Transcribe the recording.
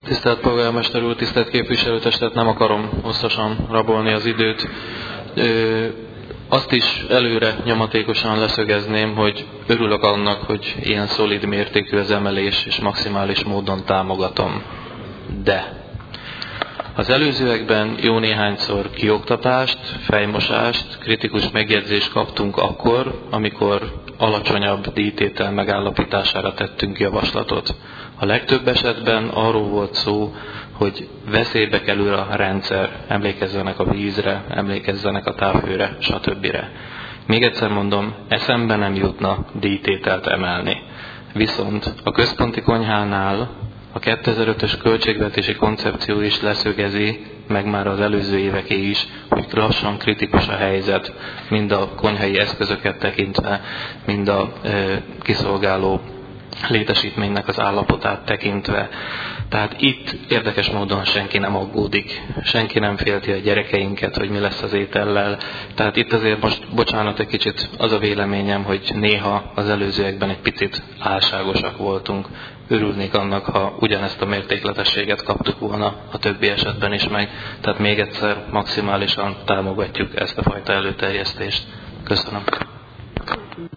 Tisztelt polgármester úr, tisztelt képviselőtestet, nem akarom hosszasan rabolni az időt. Azt is előre nyomatékosan leszögezném, hogy örülök annak, hogy ilyen szolid mértékű az emelés, és maximális módon támogatom. De az előzőekben jó néhányszor kioktatást, fejmosást, kritikus megjegyzést kaptunk akkor, amikor alacsonyabb díjtétel megállapítására tettünk javaslatot. A legtöbb esetben arról volt szó, hogy veszélybe kerül a rendszer, emlékezzenek a vízre, emlékezzenek a távhőre, stb. Még egyszer mondom, eszembe nem jutna díjtételt emelni. Viszont a központi konyhánál a 2005-ös költségvetési koncepció is leszögezi, meg már az előző éveké is, hogy lassan kritikus a helyzet, mind a konyhai eszközöket tekintve, mind a kiszolgáló létesítménynek az állapotát tekintve. Tehát itt érdekes módon senki nem aggódik, senki nem félti a gyerekeinket, hogy mi lesz az étellel. Tehát itt azért most, bocsánat, egy kicsit az a véleményem, hogy néha az előzőekben egy picit álságosak voltunk. Örülnék annak, ha ugyanezt a mértékletességet kaptuk volna a többi esetben is meg. Tehát még egyszer maximálisan támogatjuk ezt a fajta előterjesztést. Köszönöm.